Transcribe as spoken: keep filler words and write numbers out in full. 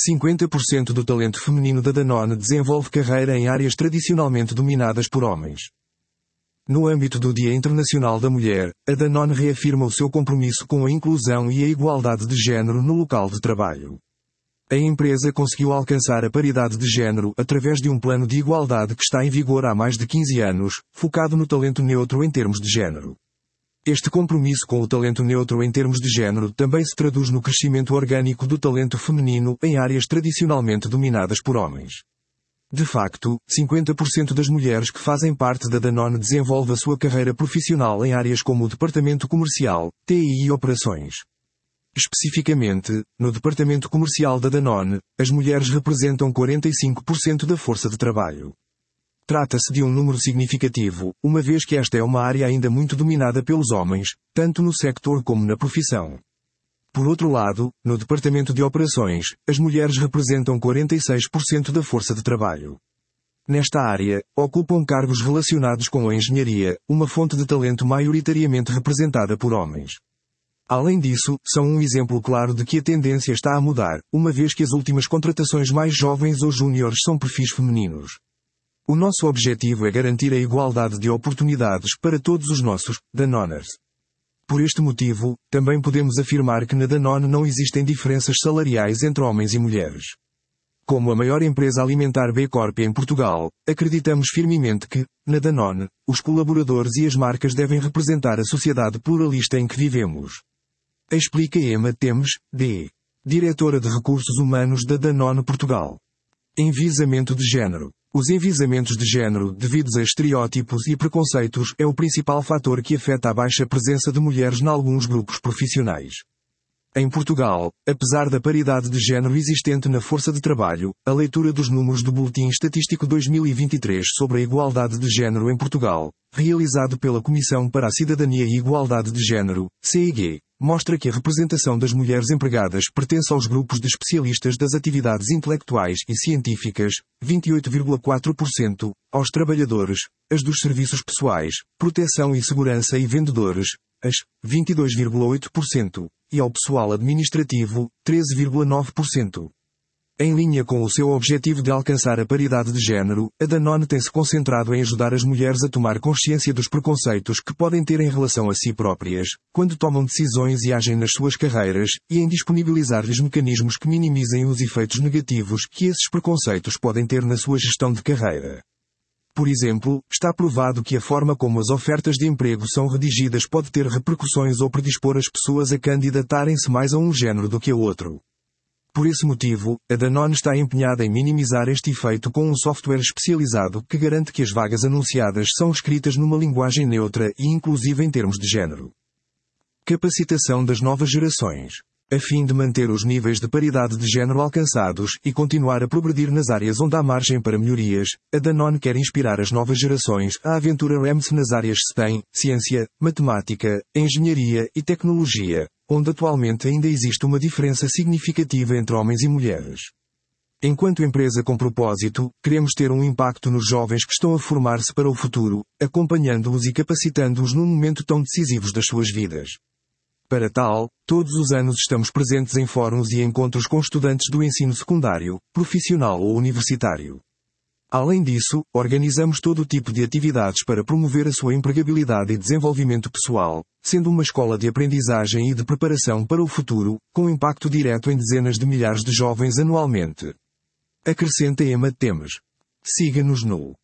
cinquenta por cento do talento feminino da Danone desenvolve carreira em áreas tradicionalmente dominadas por homens. No âmbito do Dia Internacional da Mulher, a Danone reafirma o seu compromisso com a inclusão e a igualdade de género no local de trabalho. A empresa conseguiu alcançar a paridade de género através de um plano de igualdade que está em vigor há mais de quinze anos, focado no talento neutro em termos de género. Este compromisso com o talento neutro em termos de género também se traduz no crescimento orgânico do talento feminino em áreas tradicionalmente dominadas por homens. De facto, cinquenta por cento das mulheres que fazem parte da Danone desenvolve a sua carreira profissional em áreas como o departamento comercial, T I e operações. Especificamente, no departamento comercial da Danone, as mulheres representam quarenta e cinco por cento da força de trabalho. Trata-se de um número significativo, uma vez que esta é uma área ainda muito dominada pelos homens, tanto no sector como na profissão. Por outro lado, no departamento de operações, as mulheres representam quarenta e seis por cento da força de trabalho. Nesta área, ocupam cargos relacionados com a engenharia, uma fonte de talento maioritariamente representada por homens. Além disso, são um exemplo claro de que a tendência está a mudar, uma vez que as últimas contratações mais jovens ou júniores são perfis femininos. O nosso objetivo é garantir a igualdade de oportunidades para todos os nossos Danoners. Por este motivo, também podemos afirmar que na Danone não existem diferenças salariais entre homens e mulheres. Como a maior empresa alimentar B Corp em Portugal, acreditamos firmemente que, na Danone, os colaboradores e as marcas devem representar a sociedade pluralista em que vivemos. Explica Emma Temes, D. Diretora de Recursos Humanos da Danone Portugal. Enviesamento de género. Os enviesamentos de género devidos a estereótipos e preconceitos é o principal fator que afeta a baixa presença de mulheres em alguns grupos profissionais. Em Portugal, apesar da paridade de género existente na força de trabalho, a leitura dos números do Boletim Estatístico dois mil e vinte e três sobre a igualdade de género em Portugal, realizado pela Comissão para a Cidadania e Igualdade de Género, C I G, mostra que a representação das mulheres empregadas pertence aos grupos de especialistas das atividades intelectuais e científicas, vinte e oito vírgula quatro por cento, aos trabalhadores, as dos serviços pessoais, proteção e segurança e vendedores, as, vinte e dois vírgula oito por cento, e ao pessoal administrativo, treze vírgula nove por cento. Em linha com o seu objetivo de alcançar a paridade de género, a Danone tem-se concentrado em ajudar as mulheres a tomar consciência dos preconceitos que podem ter em relação a si próprias, quando tomam decisões e agem nas suas carreiras, e em disponibilizar-lhes mecanismos que minimizem os efeitos negativos que esses preconceitos podem ter na sua gestão de carreira. Por exemplo, está provado que a forma como as ofertas de emprego são redigidas pode ter repercussões ou predispor as pessoas a candidatarem-se mais a um género do que a outro. Por esse motivo, a Danone está empenhada em minimizar este efeito com um software especializado que garante que as vagas anunciadas são escritas numa linguagem neutra e inclusiva em termos de género. Capacitação das novas gerações. A fim de manter os níveis de paridade de género alcançados e continuar a progredir nas áreas onde há margem para melhorias, a Danone quer inspirar as novas gerações a aventurarem-se nas áreas STEM, ciência, matemática, engenharia e tecnologia, onde atualmente ainda existe uma diferença significativa entre homens e mulheres. Enquanto empresa com propósito, queremos ter um impacto nos jovens que estão a formar-se para o futuro, acompanhando-os e capacitando-os num momento tão decisivo das suas vidas. Para tal, todos os anos estamos presentes em fóruns e encontros com estudantes do ensino secundário, profissional ou universitário. Além disso, organizamos todo o tipo de atividades para promover a sua empregabilidade e desenvolvimento pessoal, sendo uma escola de aprendizagem e de preparação para o futuro, com impacto direto em dezenas de milhares de jovens anualmente. Acrescenta Emma Temes. Siga-nos no